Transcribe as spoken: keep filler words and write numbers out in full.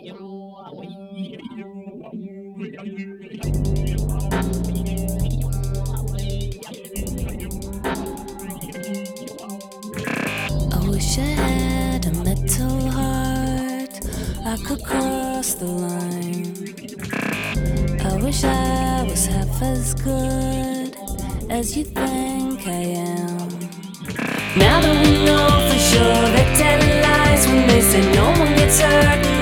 I wish I had a metal heart, I could cross the line. I wish I was half as good as you think I am. Now that we know for sure that dead lies when they say no one gets hurt.